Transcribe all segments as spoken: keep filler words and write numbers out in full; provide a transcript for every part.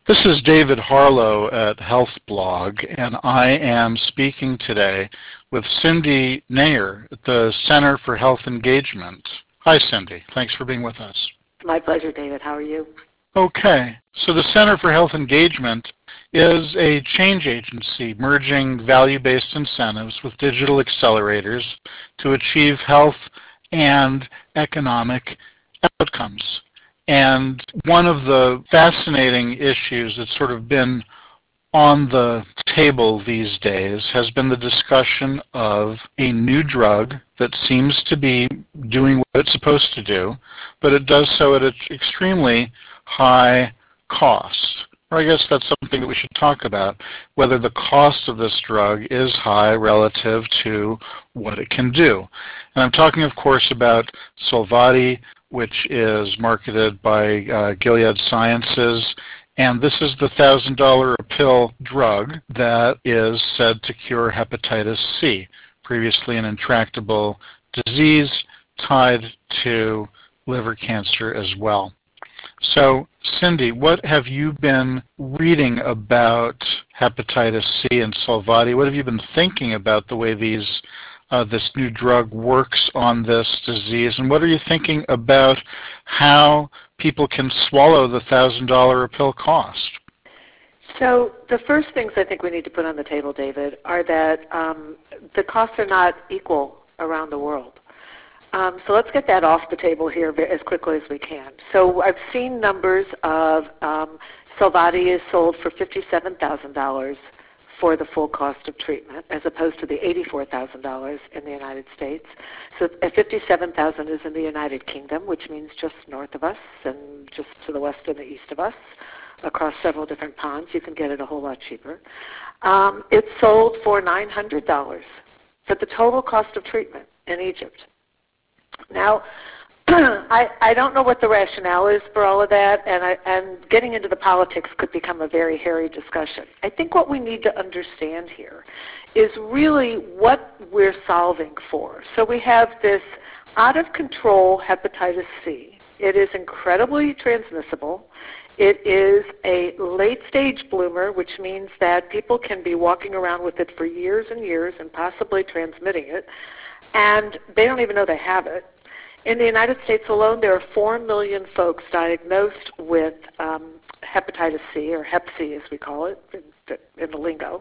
This is David Harlow at HealthBlog, and I am speaking today with Cindy Nair at the Center for Health Engagement. Hi, Cindy. Thanks for being with us. My pleasure, David. How are you? Okay. So the Center for Health Engagement is a change agency merging value-based incentives with digital accelerators to achieve health and economic outcomes. And one of the fascinating issues that's sort of been on the table these days has been the discussion of a new drug that seems to be doing what it's supposed to do, but it does so at an extremely high cost. Or I guess that's something that we should talk about, whether the cost of this drug is high relative to what it can do. And I'm talking, of course, about Sovaldi, which is marketed by uh, Gilead Sciences, and this is the one thousand dollar a pill drug that is said to cure hepatitis C, previously an intractable disease tied to liver cancer as well. So, Cindy, what have you been reading about hepatitis C and Sovaldi? What have you been thinking about the way these Uh, this new drug works on this disease, and what are you thinking about how people can swallow the one thousand dollar a pill cost? So the first things I think we need to put on the table, David, are that um, the costs are not equal around the world. Um, so let's get that off the table here as quickly as we can. So I've seen numbers of um, Sovaldi is sold for fifty-seven thousand dollars for the full cost of treatment, as opposed to the eighty-four thousand dollars in the United States. So fifty-seven thousand dollars is in the United Kingdom, which means just north of us and just to the west and the east of us, across several different ponds. You can get it a whole lot cheaper. Um, it's sold for nine hundred dollars for the total cost of treatment in Egypt. Now, I, I don't know what the rationale is for all of that, and, I, and getting into the politics could become a very hairy discussion. I think what we need to understand here is really what we're solving for. So we have this out-of-control hepatitis C. It is incredibly transmissible. It is a late-stage bloomer, which means that people can be walking around with it for years and years and possibly transmitting it, and they don't even know they have it. In the United States alone, there are four million folks diagnosed with um, hepatitis C, or hep C as we call it in, in the lingo.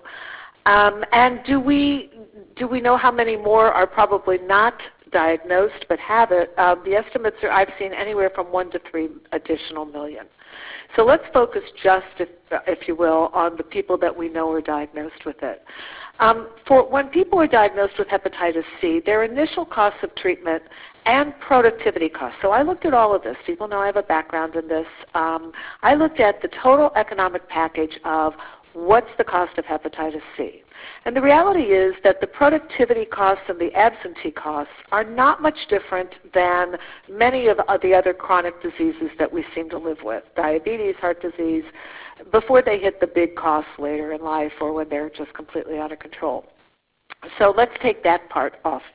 Um, and do we, do we know how many more are probably not diagnosed but have it? Um, the estimates are I've seen anywhere from one to three additional million. So let's focus just, if, if you will, on the people that we know are diagnosed with it. Um, for when people are diagnosed with hepatitis C, their initial costs of treatment and productivity costs. So I looked at all of this. People know I have a background in this. Um, I looked at the total economic package of what's the cost of hepatitis C. And the reality is that the productivity costs and the absentee costs are not much different than many of the other chronic diseases that we seem to live with, diabetes, heart disease, before they hit the big costs later in life or when they're just completely out of control. So let's take that part off.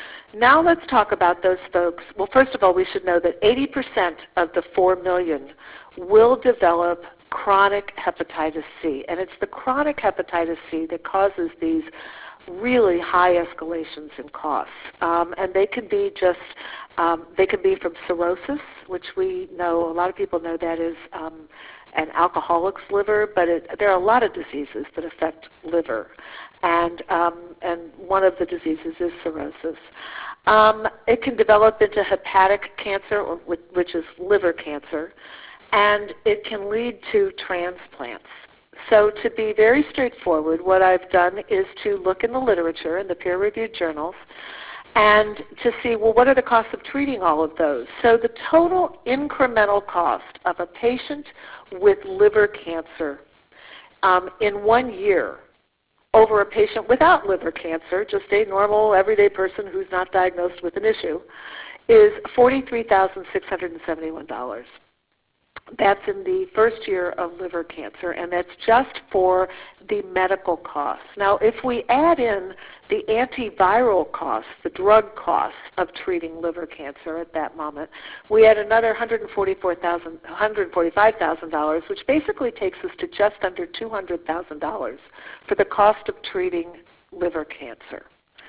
Now let's talk about those folks. Well, first of all, we should know that eighty percent of the four million will develop chronic hepatitis C. And it's the chronic hepatitis C that causes these really high escalations in costs. Um, and they can be just, um, they can be from cirrhosis, which we know, a lot of people know that is um, an alcoholic's liver, but it, there are a lot of diseases that affect liver. And, um, and one of the diseases is cirrhosis. Um, it can develop into hepatic cancer, or, which is liver cancer, and it can lead to transplants. So to be very straightforward, what I've done is to look in the literature, in the peer-reviewed journals, and to see, well, what are the costs of treating all of those? So the total incremental cost of a patient with liver cancer um, in one year over a patient without liver cancer, just a normal, everyday person who's not diagnosed with an issue, is forty-three thousand six hundred seventy-one dollars. That's in the first year of liver cancer, and that's just for the medical costs. Now, if we add in the antiviral costs, the drug costs of treating liver cancer at that moment, we add another one hundred forty-four thousand dollars, one hundred forty-five thousand dollars, which basically takes us to just under two hundred thousand dollars for the cost of treating liver cancer.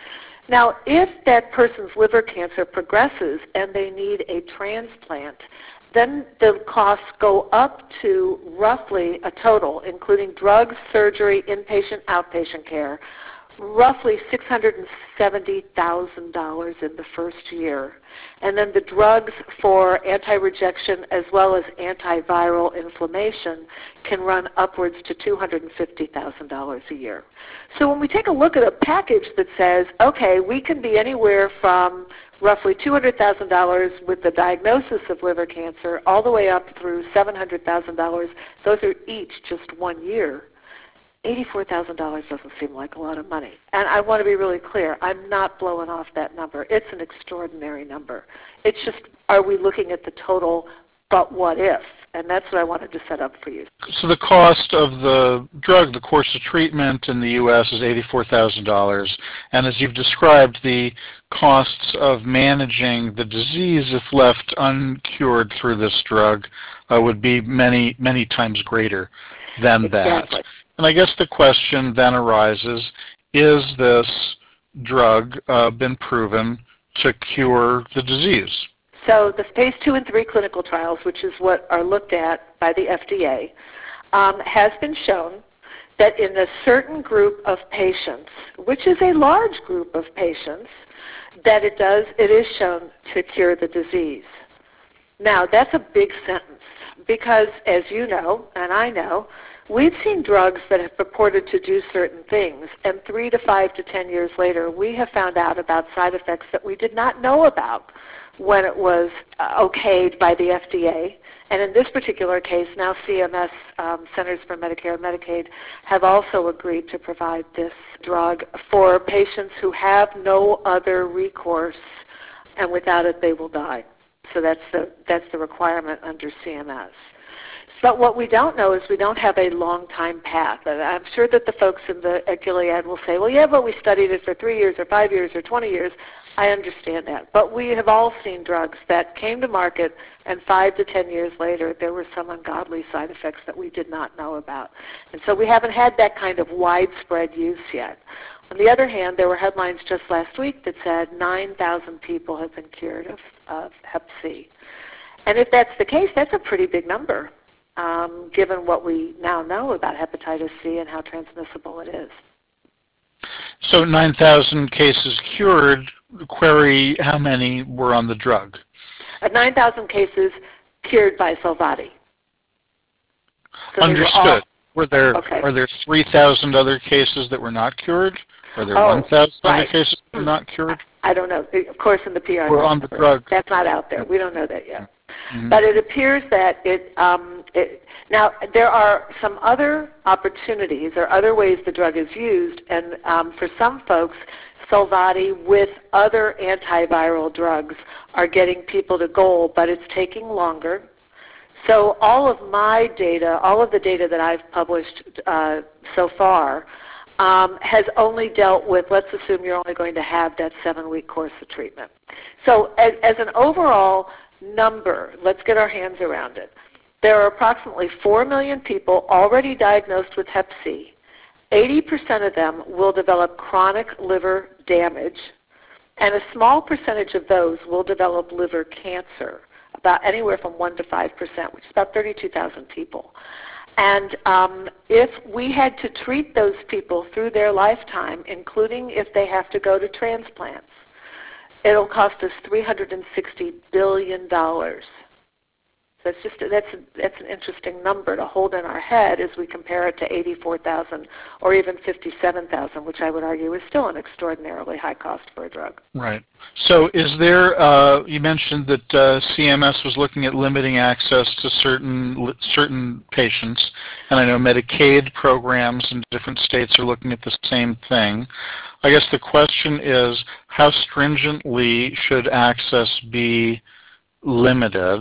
Now, if that person's liver cancer progresses and they need a transplant, then the costs go up to roughly a total, including drugs, surgery, inpatient, outpatient care, roughly six hundred seventy thousand dollars in the first year. And then the drugs for anti-rejection as well as antiviral inflammation can run upwards to two hundred fifty thousand dollars a year. So when we take a look at a package that says, okay, we can be anywhere from roughly two hundred thousand dollars with the diagnosis of liver cancer all the way up through seven hundred thousand dollars, those are each just one year. eighty-four thousand dollars doesn't seem like a lot of money. And I want to be really clear, I'm not blowing off that number. It's an extraordinary number. It's just, are we looking at the total, but what if? And that's what I wanted to set up for you. So the cost of the drug, the course of treatment in the U S is eighty-four thousand dollars. And as you've described, the costs of managing the disease, if left uncured through this drug, uh, would be many, many times greater than Exactly. that. And I guess the question then arises, is this drug uh, been proven to cure the disease? So the phase two and three clinical trials, which is what are looked at by the F D A, um, has been shown that in a certain group of patients, which is a large group of patients, that it does, it is shown to cure the disease. Now, that's a big sentence because, as you know, and I know, we've seen drugs that have purported to do certain things, and three to five to ten years later, we have found out about side effects that we did not know about when it was uh, okayed by the F D A. And in this particular case, now C M S, um, Centers for Medicare and Medicaid, have also agreed to provide this drug for patients who have no other recourse, and without it they will die. So that's the, that's the requirement under C M S. But what we don't know is we don't have a long time path. And I'm sure that the folks in the at Gilead will say, well, yeah, but we studied it for three years or five years or twenty years. I understand that. But we have all seen drugs that came to market, and five to ten years later, there were some ungodly side effects that we did not know about. And so we haven't had that kind of widespread use yet. On the other hand, there were headlines just last week that said nine thousand people have been cured of, of hep C. And if that's the case, that's a pretty big number, um, given what we now know about hepatitis C and how transmissible it is. So nine thousand cases cured, query how many were on the drug? At nine thousand cases cured by Sovaldi. So Understood. Were, all, were there okay. are there three thousand other cases that were not cured? Are there oh, one thousand right. other cases that were not cured? I don't know. Of course, in the P R. We're on the drug. That's not out there. We don't know that yet. Mm-hmm. But it appears that it, um, it, now there are some other opportunities or other ways the drug is used, and um, for some folks, Sovaldi with other antiviral drugs are getting people to goal, but it's taking longer. So all of my data, all of the data that I've published uh, so far, Um, has only dealt with, let's assume you're only going to have that seven-week course of treatment. So as, as an overall number, let's get our hands around it. There are approximately four million people already diagnosed with hep C. eighty percent of them will develop chronic liver damage, and a small percentage of those will develop liver cancer, about anywhere from one to five percent, which is about thirty-two thousand people. And um, if we had to treat those people through their lifetime, including if they have to go to transplants, it'll cost us three hundred sixty billion dollars. So that's just that's that's an interesting number to hold in our head as we compare it to eighty-four thousand or even fifty-seven thousand, which I would argue is still an extraordinarily high cost for a drug. Right. So is there, uh, you mentioned that uh, C M S was looking at limiting access to certain certain patients, and I know Medicaid programs in different states are looking at the same thing. I guess the question is, how stringently should access be limited?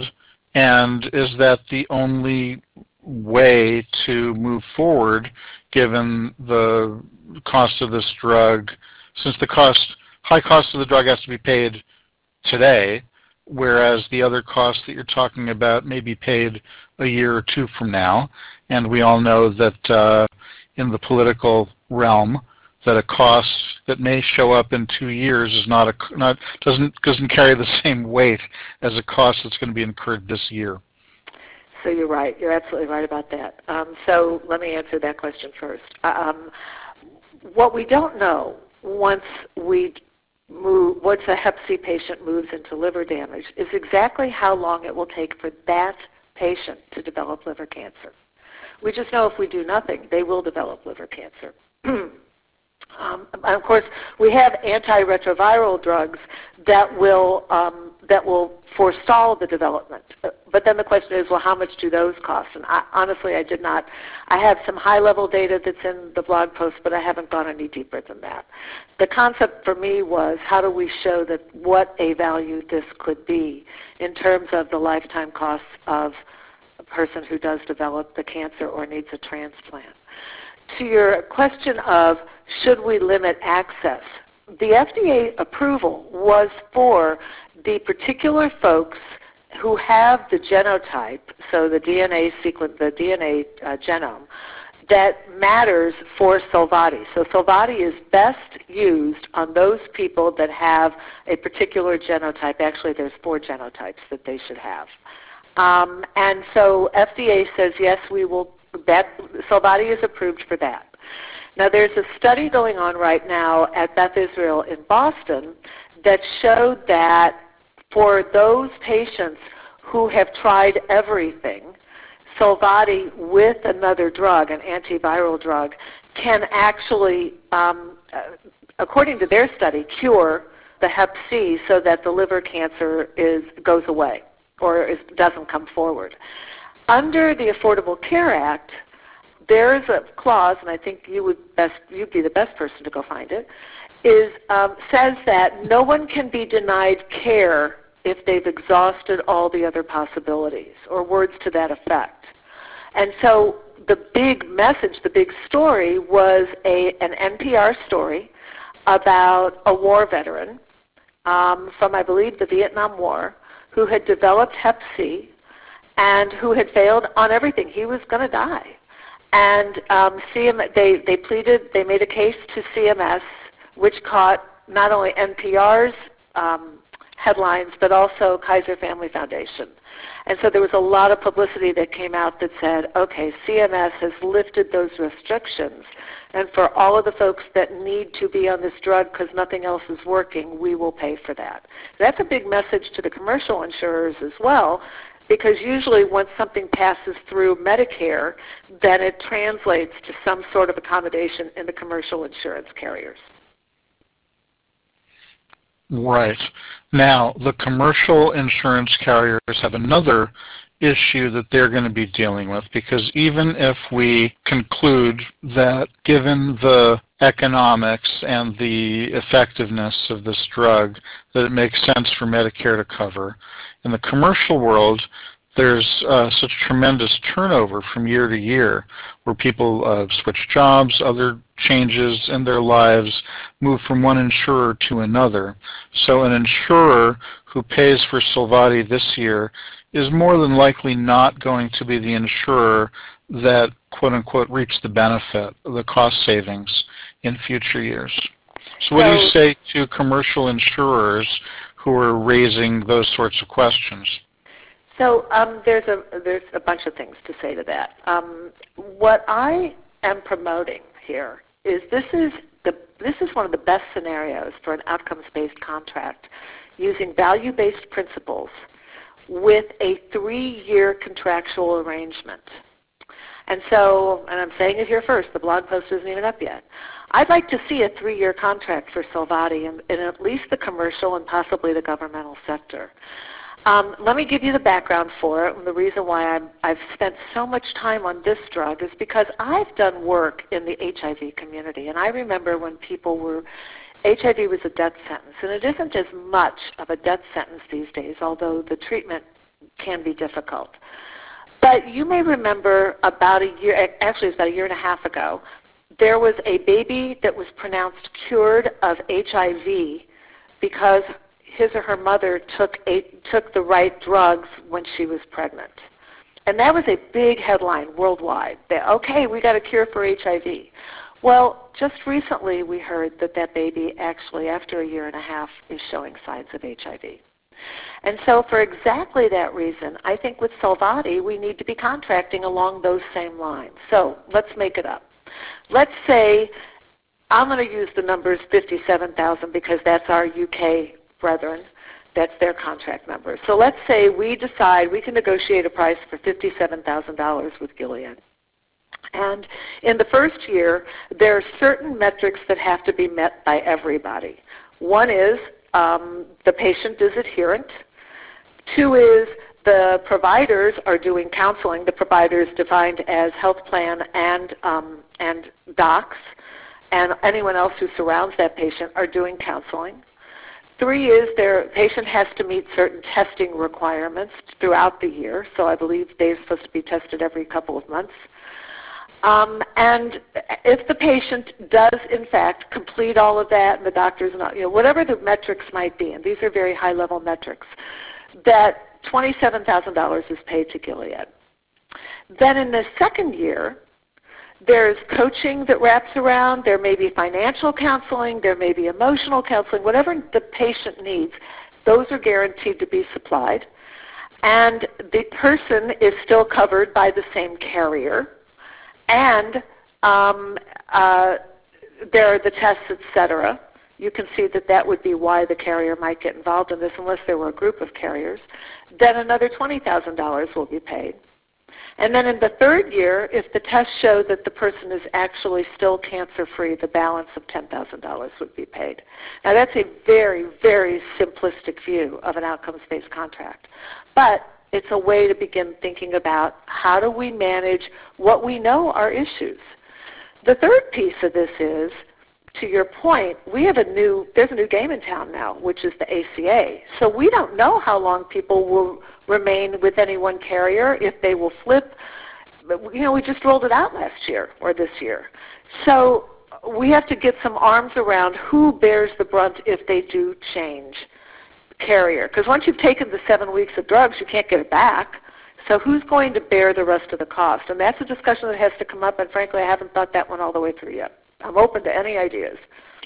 And is that the only way to move forward given the cost of this drug, since the cost, high cost of the drug has to be paid today, whereas the other costs that you're talking about may be paid a year or two from now. And we all know that uh, in the political realm, that a cost that may show up in two years is not a not doesn't doesn't carry the same weight as a cost that's going to be incurred this year. So you're right. You're absolutely right about that. Um, so let me answer that question first. Um, what we don't know once we move, once a hep C patient moves into liver damage, is exactly how long it will take for that patient to develop liver cancer. We just know if we do nothing, they will develop liver cancer. Um, of course, we have antiretroviral drugs that will um, that will forestall the development. But then the question is, well, how much do those cost? And I, honestly, I did not. I have some high-level data that's in the blog post, but I haven't gone any deeper than that. The concept for me was, how do we show that what a value this could be in terms of the lifetime costs of a person who does develop the cancer or needs a transplant? To your question of should we limit access, the F D A approval was for the particular folks who have the genotype, so the D N A sequence, the D N A uh, genome, that matters for Sovaldi. So Sovaldi is best used on those people that have a particular genotype. Actually, there's four genotypes that they should have. Um, and so F D A says, yes, we will, that, Sovaldi is approved for that. Now, there's a study going on right now at Beth Israel in Boston that showed that for those patients who have tried everything, Sovaldi with another drug, an antiviral drug, can actually, um, according to their study, cure the hep C so that the liver cancer is, goes away or is, doesn't come forward. Under the Affordable Care Act, there is a clause, and I think you would best, you'd be the best person to go find it, is um, says that no one can be denied care if they've exhausted all the other possibilities, or words to that effect. And so the big message, the big story was a, an N P R story about a war veteran um, from, I believe, the Vietnam War, who had developed hep C and who had failed on everything. He was going to die. And um, C M, they, they pleaded, they made a case to C M S, which caught not only N P R's um, headlines, but also Kaiser Family Foundation. And so there was a lot of publicity that came out that said, okay, C M S has lifted those restrictions, and for all of the folks that need to be on this drug because nothing else is working, we will pay for that. That's a big message to the commercial insurers as well, because usually once something passes through Medicare, then it translates to some sort of accommodation in the commercial insurance carriers. Right. Now, the commercial insurance carriers have another issue that they're going to be dealing with, because even if we conclude that given the economics and the effectiveness of this drug, that it makes sense for Medicare to cover, in the commercial world, there's uh, such tremendous turnover from year to year where people uh, switch jobs, other changes in their lives, move from one insurer to another. So an insurer who pays for Sovaldi this year is more than likely not going to be the insurer that, quote unquote, reaps the benefit, the cost savings in future years. So what so, do you say to commercial insurers who are raising those sorts of questions? So um, there's a there's a bunch of things to say to that. Um, what I am promoting here is this is the this is one of the best scenarios for an outcomes-based contract using value-based principles with a three-year contractual arrangement. And so, and I'm saying it here first, the blog post isn't even up yet. I'd like to see a three-year contract for Sovaldi in, in at least the commercial and possibly the governmental sector. Um, let me give you the background for it, and the reason why I'm, I've spent so much time on this drug is because I've done work in the H I V community, and I remember when people were, H I V was a death sentence, and it isn't as much of a death sentence these days, although the treatment can be difficult. But you may remember about a year, actually it was about a year and a half ago, there was a baby that was pronounced cured of H I V because his or her mother took a, took the right drugs when she was pregnant. And that was a big headline worldwide, that, okay, we got a cure for H I V. Well, just recently we heard that that baby actually, after a year and a half, is showing signs of H I V. And so for exactly that reason, I think with Sovaldi, we need to be contracting along those same lines. So let's make it up. Let's say, I'm going to use the numbers fifty-seven thousand because that's our U K brethren. That's their contract number. So let's say we decide we can negotiate a price for fifty-seven thousand dollars with Gilead. And in the first year, there are certain metrics that have to be met by everybody. One is um, the patient is adherent. Two is the providers are doing counseling. The providers defined as health plan and, um, and docs, and anyone else who surrounds that patient are doing counseling. Three is their patient has to meet certain testing requirements throughout the year. So I believe they're supposed to be tested every couple of months. Um, and if the patient does, in fact, complete all of that, and the doctor's not, you know, whatever the metrics might be, and these are very high-level metrics, that twenty-seven thousand dollars is paid to Gilead. Then in the second year, there's coaching that wraps around. There may be financial counseling. There may be emotional counseling. Whatever the patient needs, those are guaranteed to be supplied. And the person is still covered by the same carrier. And um, uh, there are the tests, et cetera. You can see that that would be why the carrier might get involved in this unless there were a group of carriers. Then another twenty thousand dollars will be paid. And then in the third year, if the tests show that the person is actually still cancer-free, the balance of ten thousand dollars would be paid. Now that's a very, very simplistic view of an outcomes-based contract. But it's a way to begin thinking about how do we manage what we know are issues. The third piece of this is, to your point, we have a new, there's a new game in town now, which is the A C A. So we don't know how long people will remain with any one carrier, if they will flip. You know, we just rolled it out last year or this year. So we have to get some arms around who bears the brunt if they do change carrier. Because once you've taken the seven weeks of drugs, you can't get it back. So who's going to bear the rest of the cost? And that's a discussion that has to come up, and frankly, I haven't thought that one all the way through yet. I'm open to any ideas.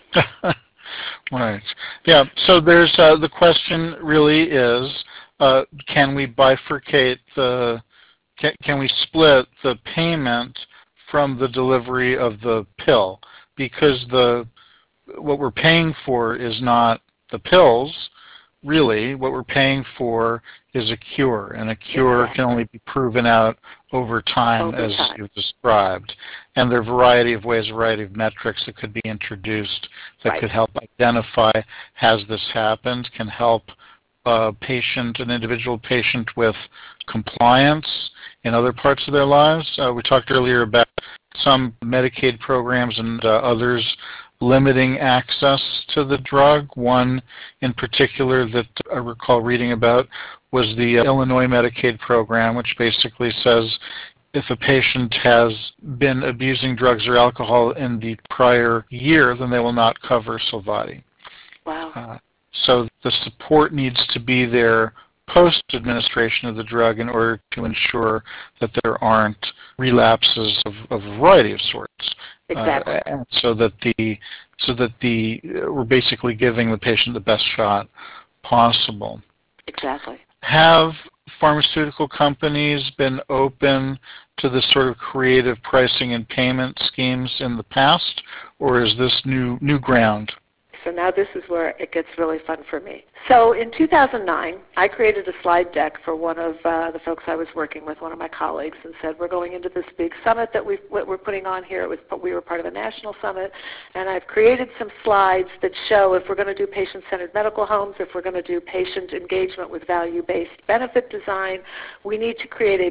Right. Yeah, so there's uh, the question really is, uh, can we bifurcate the, can, can we split the payment from the delivery of the pill? Because the what we're paying for is not the pills, really. What we're paying for is a cure, and a cure Exactly. can only be proven out over time, Over as time. you've described. And there are a variety of ways, a variety of metrics that could be introduced that Right. could help identify, has this happened, can help a patient, an individual patient with compliance in other parts of their lives. Uh, we talked earlier about some Medicaid programs and uh, others limiting access to the drug. One in particular that I recall reading about was the uh, Illinois Medicaid program, which basically says if a patient has been abusing drugs or alcohol in the prior year, then they will not cover Sovaldi. Wow. Uh, so the support needs to be there post-administration of the drug in order to ensure that there aren't relapses of, of a variety of sorts. Exactly. Uh, and so that the so that the uh, we're basically giving the patient the best shot possible. Exactly. Have pharmaceutical companies been open to this sort of creative pricing and payment schemes in the past, or is this new new ground? So now this is where it gets really fun for me. So in two thousand nine, I created a slide deck for one of uh, the folks I was working with, one of my colleagues, and said, we're going into this big summit that we've, we're putting on here. It was, we were part of a national summit, and I've created some slides that show if we're going to do patient-centered medical homes, if we're going to do patient engagement with value-based benefit design, we need to create a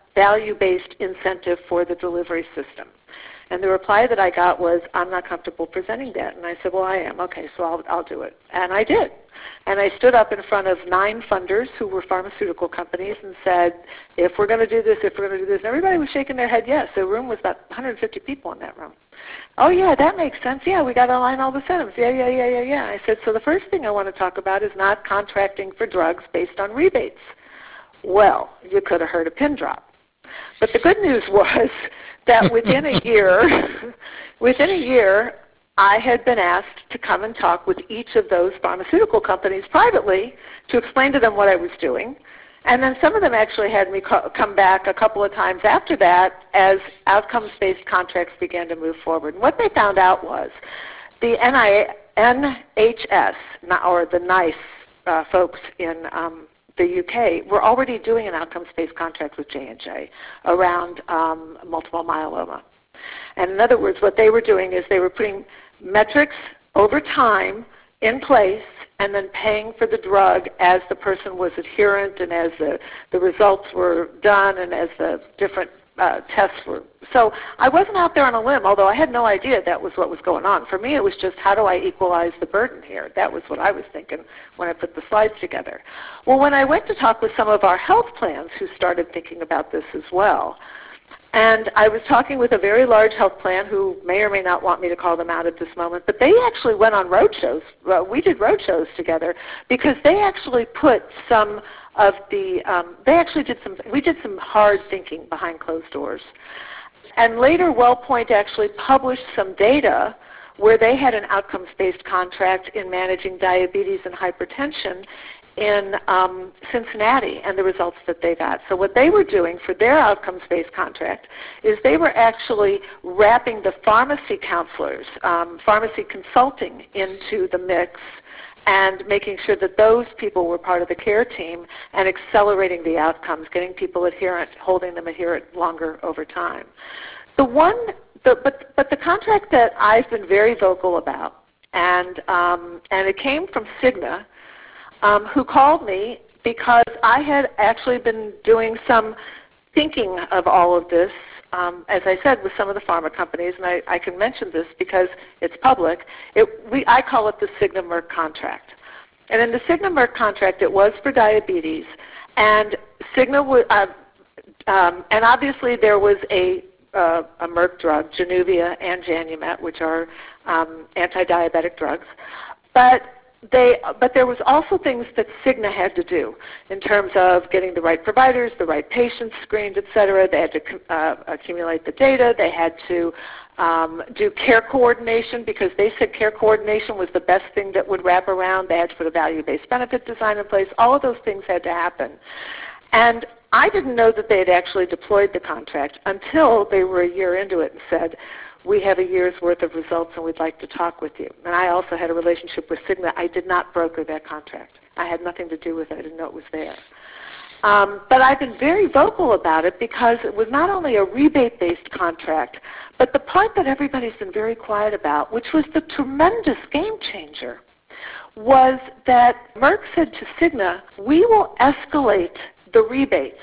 value-based incentive for the delivery system. And the reply that I got was, I'm not comfortable presenting that. And I said, well, I am. Okay, so I'll, I'll do it. And I did. And I stood up in front of nine funders who were pharmaceutical companies and said, if we're going to do this, if we're going to do this. And everybody was shaking their head yes. The room was about one hundred fifty people in that room. Oh, yeah, that makes sense. Yeah, we got to align all the incentives. Yeah, yeah, yeah, yeah, yeah. I said, so the first thing I want to talk about is not contracting for drugs based on rebates. Well, you could have heard a pin drop. But the good news was that within a year, within a year, I had been asked to come and talk with each of those pharmaceutical companies privately to explain to them what I was doing. And then some of them actually had me co- come back a couple of times after that as outcomes-based contracts began to move forward. And what they found out was the N H S, or the NICE uh, folks in um, the U K, were already doing an outcomes-based contract with J and J around um, multiple myeloma. And in other words, what they were doing is they were putting metrics over time in place and then paying for the drug as the person was adherent and as the, the results were done and as the different uh, tests were. So I wasn't out there on a limb, although I had no idea that was what was going on. For me, it was just, how do I equalize the burden here? That was what I was thinking when I put the slides together. Well, when I went to talk with some of our health plans who started thinking about this as well, and I was talking with a very large health plan who may or may not want me to call them out at this moment, but they actually went on road shows. Well, we did road shows together because they actually put some of the, um, they actually did some, we did some hard thinking behind closed doors. And later WellPoint actually published some data where they had an outcomes-based contract in managing diabetes and hypertension in um, Cincinnati and the results that they got. So what they were doing for their outcomes-based contract is they were actually wrapping the pharmacy counselors, um, pharmacy consulting into the mix and making sure that those people were part of the care team and accelerating the outcomes, getting people adherent, holding them adherent longer over time. The one, the, but, but the contract that I've been very vocal about, and, um, and it came from Cigna, Um, who called me because I had actually been doing some thinking of all of this, um, as I said, with some of the pharma companies, and I, I can mention this because it's public. It, we, I call it the Cigna-Merck contract. And in the Cigna-Merck contract, it was for diabetes, and Cigna was, uh, um, and obviously there was a, uh, a Merck drug, Januvia and Janumet, which are um, anti-diabetic drugs, but They, but there was also things that Cigna had to do in terms of getting the right providers, the right patients screened, et cetera. They had to uh, accumulate the data. They had to um, do care coordination because they said care coordination was the best thing that would wrap around. They had to put a value-based benefit design in place. All of those things had to happen. And I didn't know that they had actually deployed the contract until they were a year into it and said, we have a year's worth of results and we'd like to talk with you. And I also had a relationship with Cigna. I did not broker that contract. I had nothing to do with it. I didn't know it was there. Um, but I've been very vocal about it because it was not only a rebate-based contract, but the part that everybody's been very quiet about, which was the tremendous game changer, was that Merck said to Cigna, we will escalate the rebates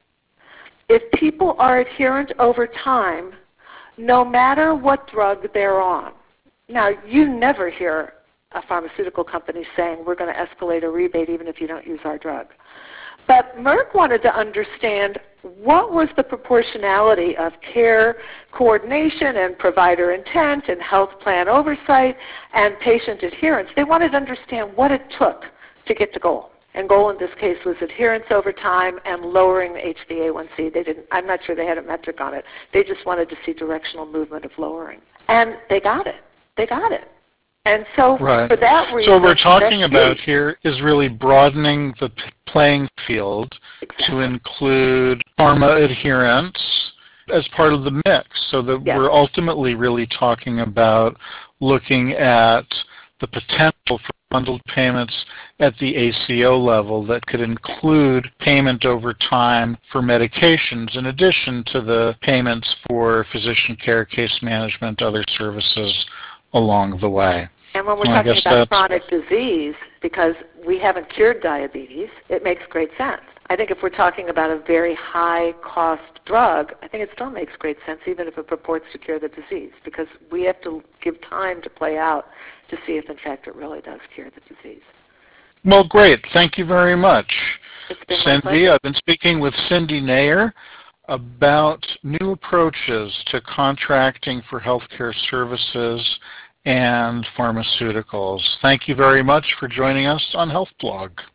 if people are adherent over time, no matter what drug they're on. Now, you never hear a pharmaceutical company saying, we're going to escalate a rebate even if you don't use our drug. But Merck wanted to understand what was the proportionality of care coordination and provider intent and health plan oversight and patient adherence. They wanted to understand what it took to get to goal. And goal in this case was adherence over time and lowering the H b A one C. They didn't, I'm not sure they had a metric on it. They just wanted to see directional movement of lowering. And they got it. They got it. And so right. for that reason... So what we're talking about here is really broadening the playing field exactly. to include pharma adherence as part of the mix, so that yes. we're ultimately really talking about looking at the potential for bundled payments at the A C O level that could include payment over time for medications in addition to the payments for physician care, case management, other services along the way. And when we're well, talking about chronic disease, because we haven't cured diabetes, it makes great sense. I think if we're talking about a very high-cost drug, I think it still makes great sense, even if it purports to cure the disease, because we have to give time to play out to see if, in fact, it really does cure the disease. Well, great. Thank you very much, It's been my Cindy. pleasure. I've been speaking with Cindy Nair about new approaches to contracting for healthcare services and pharmaceuticals. Thank you very much for joining us on HealthBlog.